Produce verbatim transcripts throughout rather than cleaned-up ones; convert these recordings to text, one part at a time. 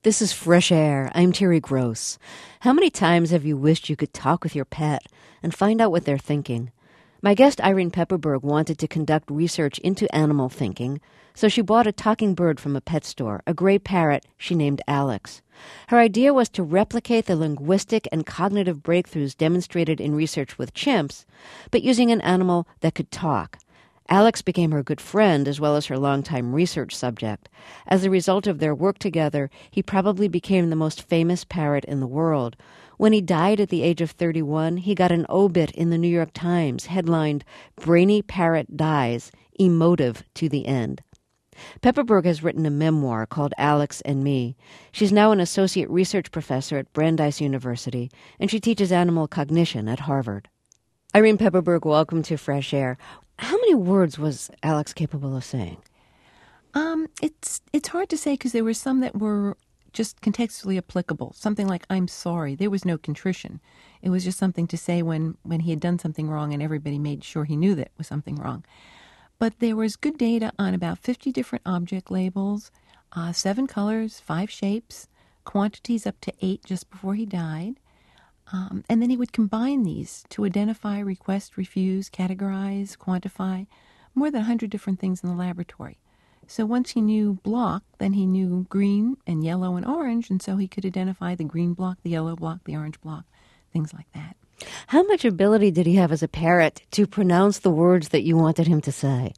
This is Fresh Air. I'm Terry Gross. How many times have you wished you could talk with your pet and find out what they're thinking? My guest Irene Pepperberg wanted to conduct research into animal thinking, so she bought a talking bird from a pet store, a gray parrot she named Alex. Her idea was to replicate the linguistic and cognitive breakthroughs demonstrated in research with chimps, but using an animal that could talk. Alex became her good friend as well as her longtime research subject. As a result of their work together, he probably became the most famous parrot in the world. When he died at the age of thirty-one, he got an obit in the New York Times headlined, "Brainy Parrot Dies, Emotive to the End." Pepperberg has written a memoir called Alex and Me. She's now an associate research professor at Brandeis University, and she teaches animal cognition at Harvard. Irene Pepperberg, welcome to Fresh Air. How many words was Alex capable of saying? Um, it's it's hard to say because there were some that were just contextually applicable. Something like, "I'm sorry." There was no contrition. It was just something to say when, when he had done something wrong and everybody made sure he knew that it was something wrong. But there was good data on about fifty different object labels, uh, seven colors, five shapes, quantities up to eight just before he died. Um, and then he would combine these to identify, request, refuse, categorize, quantify, more than one hundred different things in the laboratory. So once he knew block, then he knew green and yellow and orange, and so he could identify the green block, the yellow block, the orange block, things like that. How much ability did he have as a parrot to pronounce the words that you wanted him to say?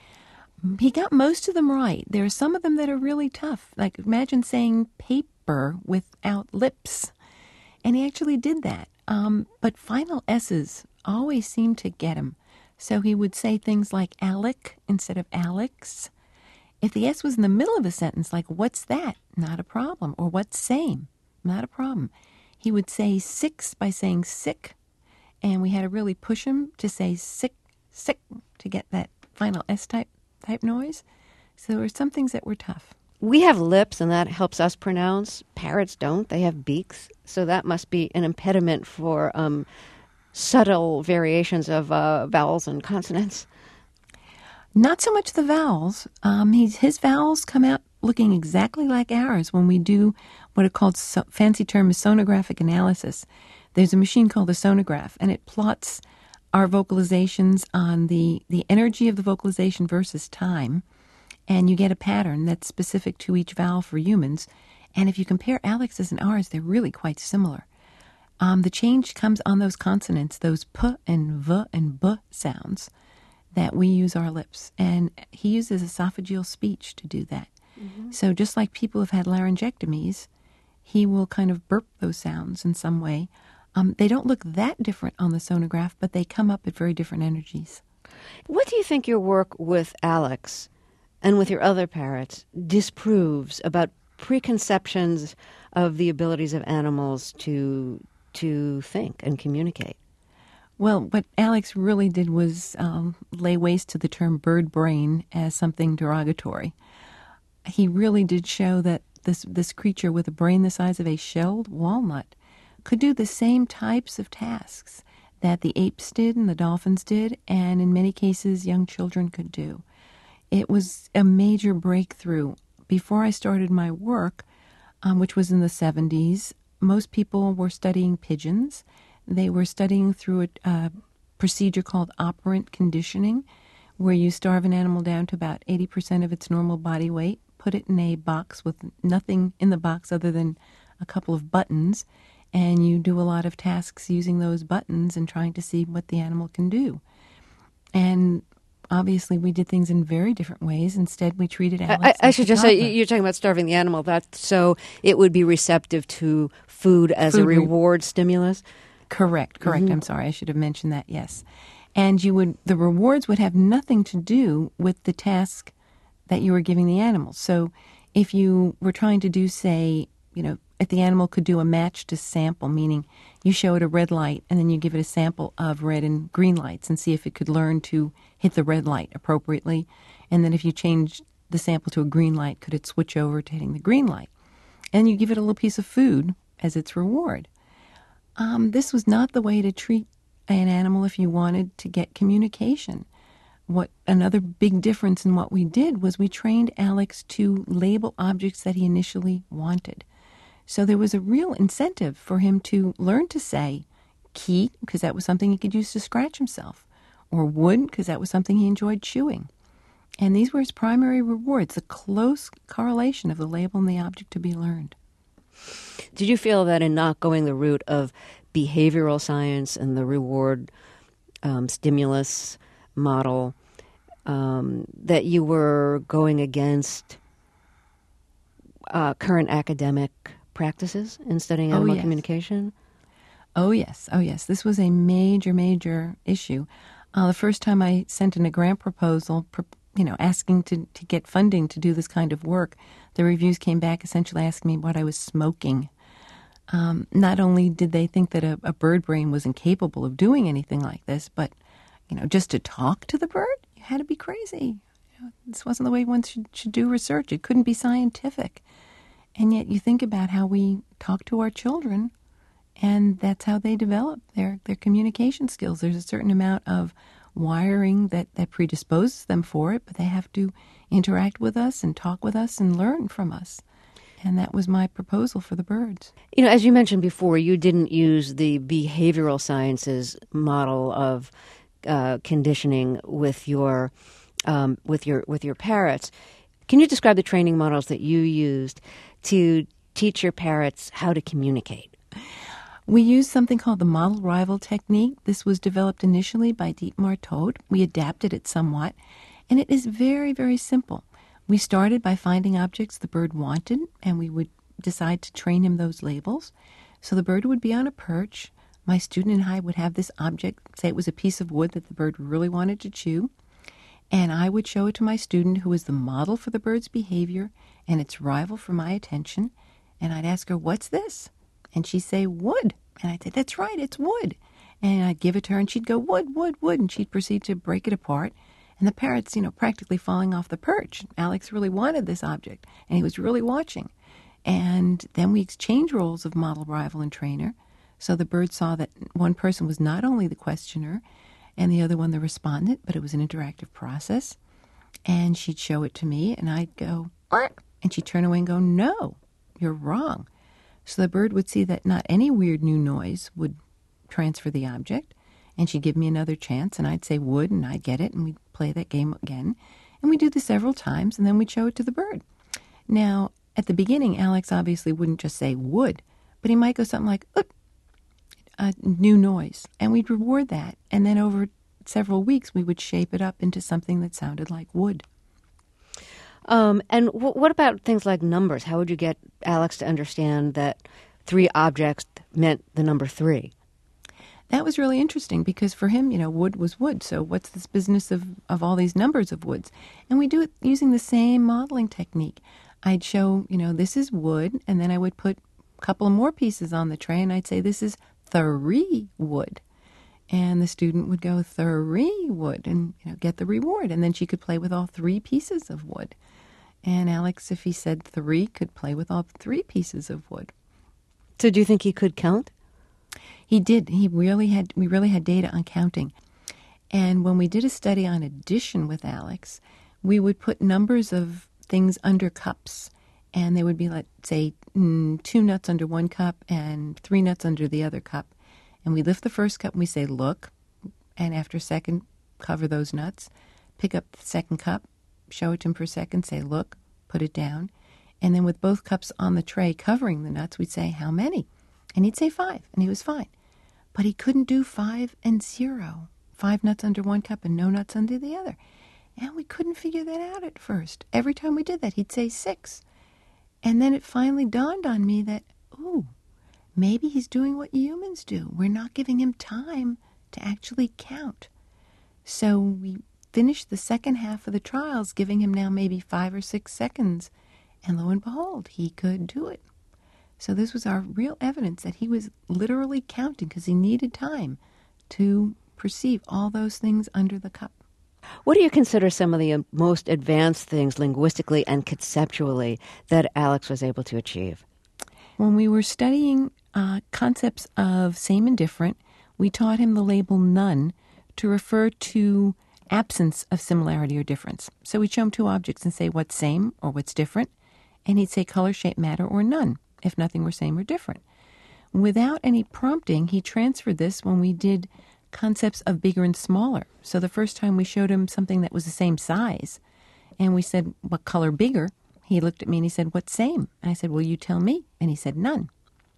He got most of them right. There are some of them that are really tough. Like imagine saying paper without lips. And he actually did that. Um, but final S's always seemed to get him. So he would say things like Alec instead of Alex. If the S was in the middle of a sentence, like, "What's that?" Not a problem. Or "What's same?" Not a problem. He would say six by saying sick. And we had to really push him to say sick, sick, to get that final S type type noise. So there were some things that were tough. We have lips, and that helps us pronounce. Parrots don't. They have beaks. So that must be an impediment for um, subtle variations of uh, vowels and consonants. Not so much the vowels. Um, he's, his vowels come out looking exactly like ours when we do what are called, so, fancy term is sonographic analysis. There's a machine called a sonograph, and it plots our vocalizations on the, the energy of the vocalization versus time. And you get a pattern that's specific to each vowel for humans. And if you compare Alex's and ours, they're really quite similar. Um, the change comes on those consonants, those p and v and b sounds that we use our lips. And he uses esophageal speech to do that. Mm-hmm. So just like people who've had laryngectomies, he will kind of burp those sounds in some way. Um, they don't look that different on the sonograph, but they come up at very different energies. What do you think your work with Alex and with your other parrots disproves about preconceptions of the abilities of animals to to think and communicate? Well, what Alex really did was um, lay waste to the term bird brain as something derogatory. He really did show that this this creature with a brain the size of a shelled walnut could do the same types of tasks that the apes did and the dolphins did, and in many cases young children could do. It was a major breakthrough. Before I started my work, um, which was in the seventies, most people were studying pigeons. They were studying through a uh, procedure called operant conditioning, where you starve an animal down to about eighty percent of its normal body weight, put it in a box with nothing in the box other than a couple of buttons, and you do a lot of tasks using those buttons and trying to see what the animal can do. And obviously, we did things in very different ways. Instead, we treated Alex I, I, like I should a just toddler. say, you're talking about starving the animal, that so it would be receptive to food as Food a re- reward stimulus? Correct, correct. Mm-hmm. I'm sorry, I should have mentioned that, yes. And you would the rewards would have nothing to do with the task that you were giving the animal. So if you were trying to do, say, you know, if the animal could do a match to sample, meaning you show it a red light and then you give it a sample of red and green lights and see if it could learn to hit the red light appropriately. And then if you change the sample to a green light, could it switch over to hitting the green light? And you give it a little piece of food as its reward. Um, this was not the way to treat an animal if you wanted to get communication. What another big difference in what we did was we trained Alex to label objects that he initially wanted. So there was a real incentive for him to learn to say key, because that was something he could use to scratch himself, or wood, because that was something he enjoyed chewing. And these were his primary rewards, the close correlation of the label and the object to be learned. Did you feel that in not going the route of behavioral science and the reward um, stimulus model, um, that you were going against uh, current academic practices in studying Oh, animal yes. communication? Oh, yes. Oh, yes. This was a major, major issue. Uh, the first time I sent in a grant proposal, you know, asking to, to get funding to do this kind of work, the reviews came back essentially asking me what I was smoking. Um, not only did they think that a, a bird brain was incapable of doing anything like this, but, you know, just to talk to the bird, you had to be crazy. You know, this wasn't the way one should, should do research. It couldn't be scientific. And yet you think about how we talk to our children, and that's how they develop their, their communication skills. There's a certain amount of wiring that, that predisposes them for it, but they have to interact with us and talk with us and learn from us. And that was my proposal for the birds. You know, as you mentioned before, you didn't use the behavioral sciences model of uh, conditioning with your um, with your with your parrots. Can you describe the training models that you used to teach your parrots how to communicate? We used something called the model rival technique. This was developed initially by Dietmar Todt. We adapted it somewhat, and it is very, very simple. We started by finding objects the bird wanted, and we would decide to train him those labels. So the bird would be on a perch. My student and I would have this object, say it was a piece of wood that the bird really wanted to chew, and I would show it to my student, who was the model for the bird's behavior and its rival for my attention, and I'd ask her, "What's this?" And she'd say, "Wood." And I'd say, "That's right, it's wood." And I'd give it to her, and she'd go, "Wood, wood, wood," and she'd proceed to break it apart. And the parrot's, you know, practically falling off the perch. Alex really wanted this object, and he was really watching. And then we exchanged roles of model, rival, and trainer. So the bird saw that one person was not only the questioner and the other one the respondent, but it was an interactive process. And she'd show it to me, and I'd go, "What?" And she'd turn away and go, "No, you're wrong." So the bird would see that not any weird new noise would transfer the object, and she'd give me another chance, and I'd say wood, and I'd get it, and we'd play that game again. And we'd do this several times, and then we'd show it to the bird. Now, at the beginning, Alex obviously wouldn't just say wood, but he might go something like, "Oop," a new noise, and we'd reward that. And then over several weeks, we would shape it up into something that sounded like wood. Um, and w- what about things like numbers? How would you get Alex to understand that three objects meant the number three? That was really interesting because for him, you know, wood was wood. So what's this business of, of all these numbers of woods? And we do it using the same modeling technique. I'd show, you know, this is wood, and then I would put a couple of more pieces on the tray, and I'd say this is three wood. And the student would go three wood and, you know, get the reward. And then she could play with all three pieces of wood. And Alex, if he said three, could play with all three pieces of wood. So do you think he could count? He did. He really had. We really had data on counting. And when we did a study on addition with Alex, we would put numbers of things under cups. And they would be, let's say, mm, two nuts under one cup and three nuts under the other cup. And we lift the first cup and we say, "Look." And after a second, cover those nuts. Pick up the second cup, show it to him for a second, say, "Look," put it down. And then with both cups on the tray covering the nuts, we'd say, "How many?" And he'd say five, and he was fine. But he couldn't do five and zero. Five nuts under one cup and no nuts under the other. And we couldn't figure that out at first. Every time we did that, he'd say six. And then it finally dawned on me that, ooh, maybe he's doing what humans do. We're not giving him time to actually count. So we finished the second half of the trials, giving him now maybe five or six seconds. And lo and behold, he could do it. So this was our real evidence that he was literally counting because he needed time to perceive all those things under the cup. What do you consider some of the most advanced things linguistically and conceptually that Alex was able to achieve? When we were studying uh, concepts of same and different, we taught him the label none to refer to absence of similarity or difference. So we'd show him two objects and say what's same or what's different, and he'd say color, shape, matter, or none. if nothing were same or different. Without any prompting, he transferred this when we did concepts of bigger and smaller. So the first time we showed him something that was the same size, and we said, what color bigger? He looked at me and he said, what same? And I said, well, you tell me. And he said, none.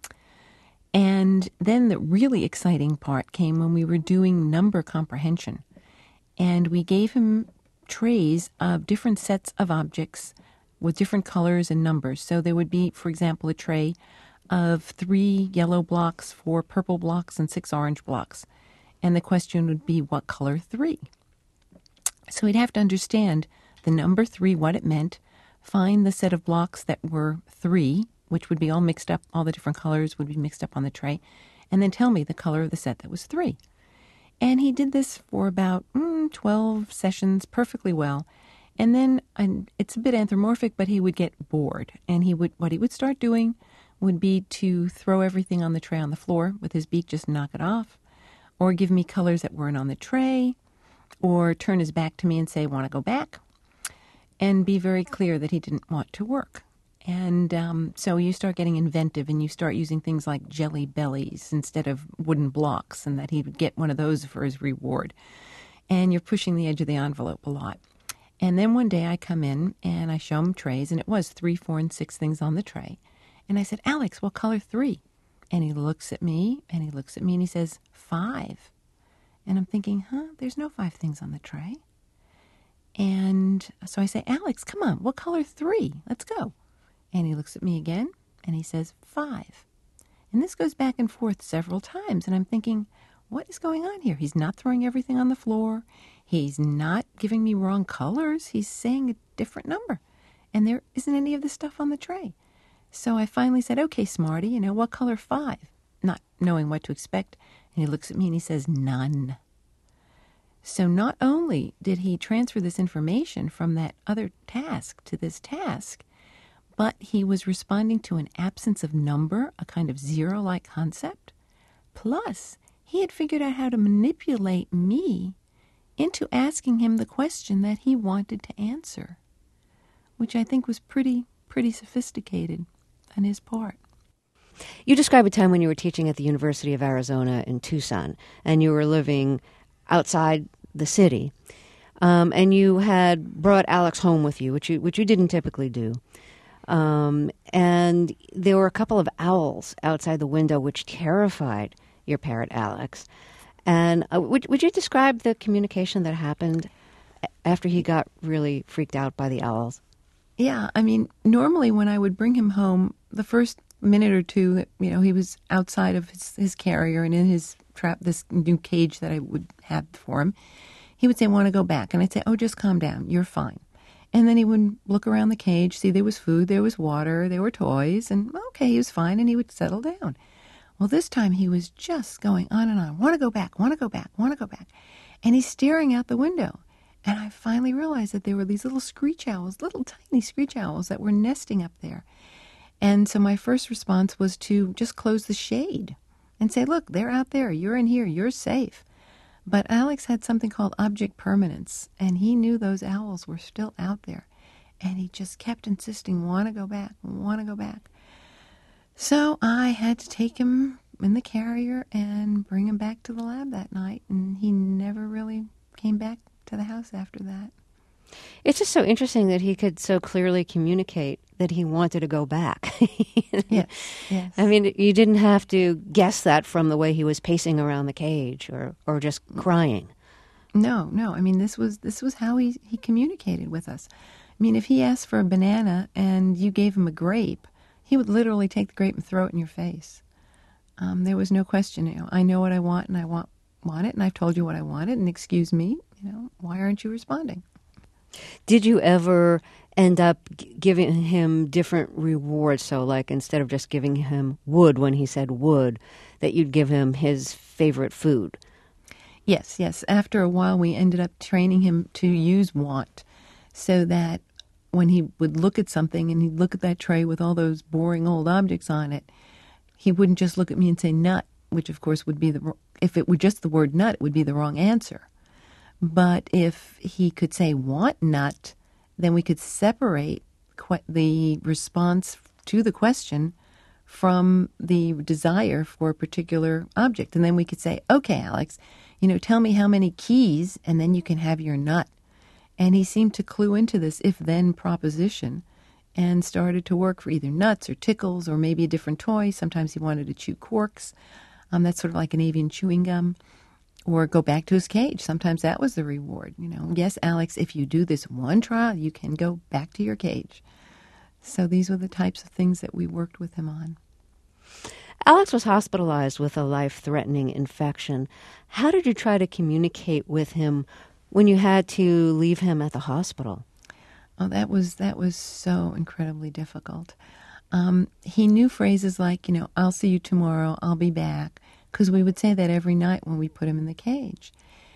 And then the really exciting part came when we were doing number comprehension. And we gave him trays of different sets of objects with different colors and numbers. So there would be, for example, a tray of three yellow blocks, four purple blocks, and six orange blocks. And the question would be, what color three? So he'd have to understand the number three, what it meant, find the set of blocks that were three, which would be all mixed up, all the different colors would be mixed up on the tray, and then tell me the color of the set that was three. And he did this for about mm, twelve sessions perfectly well. And then, and it's a bit anthropomorphic, but he would get bored. And he would, what he would start doing would be to throw everything on the tray on the floor with his beak, just knock it off, or give me colors that weren't on the tray, or turn his back to me and say, want to go back? And be very clear that he didn't want to work. And um, so you start getting inventive and you start using things like jelly bellies instead of wooden blocks, and that he would get one of those for his reward. And you're pushing the edge of the envelope a lot. And then one day I come in and I show him trays, and it was three, four, and six things on the tray. And I said, Alex, what color three? And he looks at me and he looks at me and he says, five. And I'm thinking, huh, there's no five things on the tray. And so I say, Alex, come on, what color three? Let's go. And he looks at me again, and he says, five. And this goes back and forth several times, and I'm thinking, what is going on here? He's not throwing everything on the floor. He's not giving me wrong colors. He's saying a different number, and there isn't any of the stuff on the tray. So I finally said, okay, Smarty, you know, what color five? Not knowing what to expect. And he looks at me, and he says, none. So not only did he transfer this information from that other task to this task, but he was responding to an absence of number, a kind of zero-like concept. Plus, he had figured out how to manipulate me into asking him the question that he wanted to answer, which I think was pretty, pretty sophisticated on his part. You describe a time when you were teaching at the University of Arizona in Tucson, and you were living outside the city, um, and you had brought Alex home with you, which you which you didn't typically do. Um, and there were a couple of owls outside the window which terrified your parrot, Alex. And uh, would, would you describe the communication that happened after he got really freaked out by the owls? Yeah, I mean, normally when I would bring him home, the first minute or two that, you know, he was outside of his, his carrier and in his trap, this new cage that I would have for him, he would say, want to go back. And I'd say, oh, just calm down. You're fine. And then he would look around the cage, see there was food, there was water, there were toys, and okay, he was fine, and he would settle down. Well, this time he was just going on and on. Want to go back, want to go back, want to go back. And he's staring out the window. And I finally realized that there were these little screech owls, little tiny screech owls that were nesting up there. And so my first response was to just close the shade and say, look, they're out there. You're in here. You're safe. But Alex had something called object permanence, and he knew those owls were still out there. And he just kept insisting, want to go back, want to go back. So I had to take him in the carrier and bring him back to the lab that night, and he never really came back to the house after that. It's just so interesting that he could so clearly communicate that he wanted to go back. Yes, yes. I mean, you didn't have to guess that from the way he was pacing around the cage or, or just crying. No, no. I mean, this was this was how he, he communicated with us. I mean, if he asked for a banana and you gave him a grape, he would literally take the grape and throw it in your face. Um, there was no question. You know, I know what I want, and I want want it, and I've told you what I wanted, and excuse me, you know, why aren't you responding? Did you ever end up g- giving him different rewards? So, like, instead of just giving him wood when he said wood, that you'd give him his favorite food? Yes, yes. After a while, we ended up training him to use want, so that when he would look at something and he'd look at that tray with all those boring old objects on it, he wouldn't just look at me and say nut, which of course would be the, if it were just the word nut, it would be the wrong answer. But if he could say want nut, then we could separate que- the response to the question from the desire for a particular object. And then we could say, okay, Alex, you know, tell me how many keys, and then you can have your nut. And he seemed to clue into this if-then proposition and started to work for either nuts or tickles or maybe a different toy. Sometimes he wanted to chew corks. Um, that's sort of like an avian chewing gum. Or go back to his cage. Sometimes that was the reward. You know, yes, Alex, if you do this one trial, you can go back to your cage. So these were the types of things that we worked with him on. Alex was hospitalized with a life-threatening infection. How did you try to communicate with him when you had to leave him at the hospital? Oh, that was that was so incredibly difficult. Um, he knew phrases like, you know, I'll see you tomorrow, I'll be back, because we would say that every night when we put him in the cage.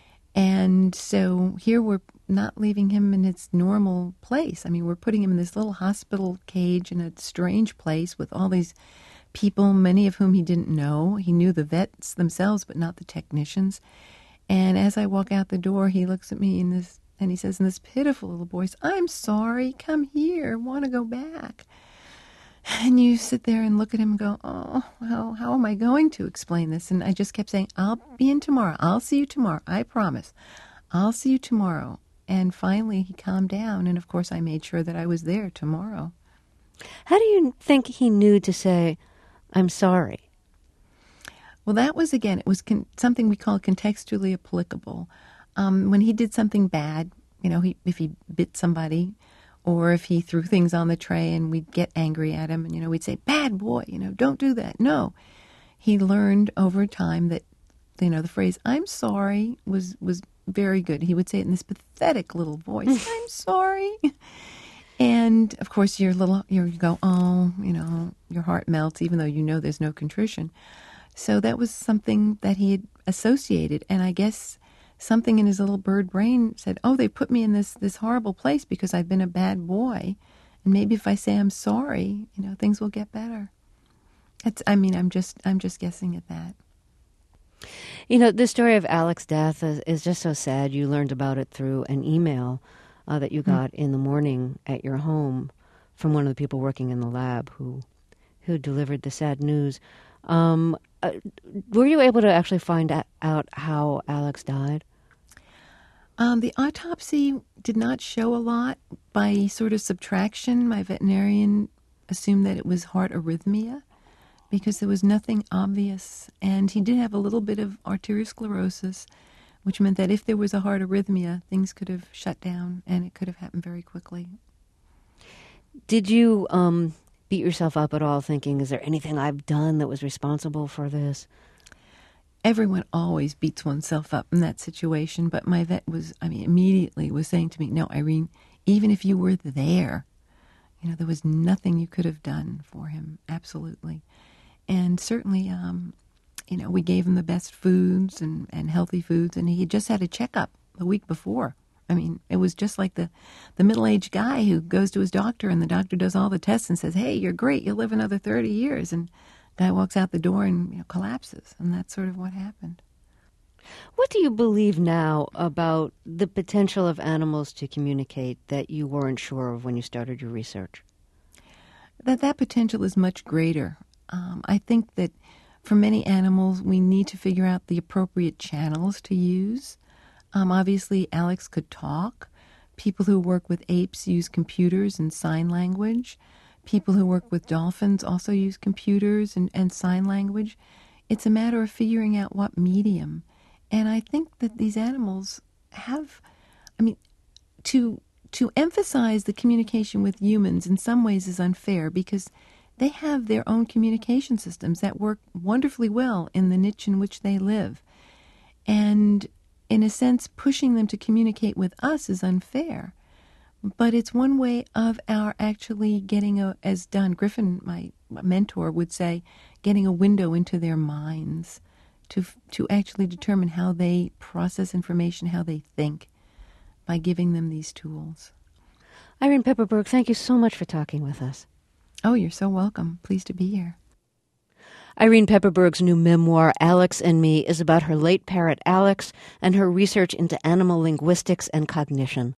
And so here we're not leaving him in its normal place. I mean, we're putting him in this little hospital cage in a strange place with all these people, many of whom he didn't know. He knew the vets themselves, but not the technicians. And as I walk out the door, he looks at me in this, and he says in this pitiful little voice, I'm sorry, come here, want to go back. And you sit there and look at him and go, oh, well, how am I going to explain this? And I just kept saying, I'll be in tomorrow. I'll see you tomorrow. I promise. I'll see you tomorrow. And finally he calmed down. And, of course, I made sure that I was there tomorrow. How do you think he knew to say, I'm sorry? Well, that was, again, it was con- something we call contextually applicable. Um, when he did something bad, you know, he, if he bit somebody, or if he threw things on the tray and we'd get angry at him and, you know, we'd say, bad boy, you know, don't do that. No. He learned over time that, you know, the phrase, I'm sorry, was, was very good. He would say it in this pathetic little voice, I'm sorry. And, of course, your little, you go, oh, you know, your heart melts, even though you know there's no contrition. So that was something that he had associated. And I guess something in his little bird brain said, oh, they put me in this, this horrible place because I've been a bad boy. And maybe if I say I'm sorry, you know, things will get better. It's, I mean, I'm just, I'm just guessing at that. You know, the story of Alex's death is, is just so sad. You learned about it through an email uh, that you got mm-hmm. in the morning at your home from one of the people working in the lab who, who delivered the sad news. Um, uh, were you able to actually find out how Alex died? Um, the autopsy did not show a lot. By sort of subtraction, my veterinarian assumed that it was heart arrhythmia because there was nothing obvious. And he did have a little bit of arteriosclerosis, which meant that if there was a heart arrhythmia, things could have shut down and it could have happened very quickly. Did you um, beat yourself up at all thinking, is there anything I've done that was responsible for this? Everyone always beats oneself up in that situation, but my vet was, I mean, immediately was saying to me, no, Irene, even if you were there, you know, there was nothing you could have done for him, absolutely. And certainly, um, you know, we gave him the best foods and, and healthy foods, and he just had a checkup the week before. I mean, it was just like the, the middle-aged guy who goes to his doctor, and the doctor does all the tests and says, hey, you're great, you'll live another thirty years, and guy walks out the door and, you know, collapses, and that's sort of what happened. What do you believe now about the potential of animals to communicate that you weren't sure of when you started your research? That that potential is much greater. Um, I think that for many animals, we need to figure out the appropriate channels to use. Um, obviously, Alex could talk. People who work with apes use computers and sign language. People who work with dolphins also use computers and, and sign language. It's a matter of figuring out what medium. And I think that these animals have, I mean, to to emphasize the communication with humans in some ways is unfair because they have their own communication systems that work wonderfully well in the niche in which they live. And in a sense, pushing them to communicate with us is unfair. But it's one way of our actually getting a, as Don Griffin, my mentor, would say, getting a window into their minds to to actually determine how they process information, how they think, by giving them these tools. Irene Pepperberg, thank you so much for talking with us. Oh, you're so welcome. Pleased to be here. Irene Pepperberg's new memoir, Alex and Me, is about her late parrot Alex and her research into animal linguistics and cognition.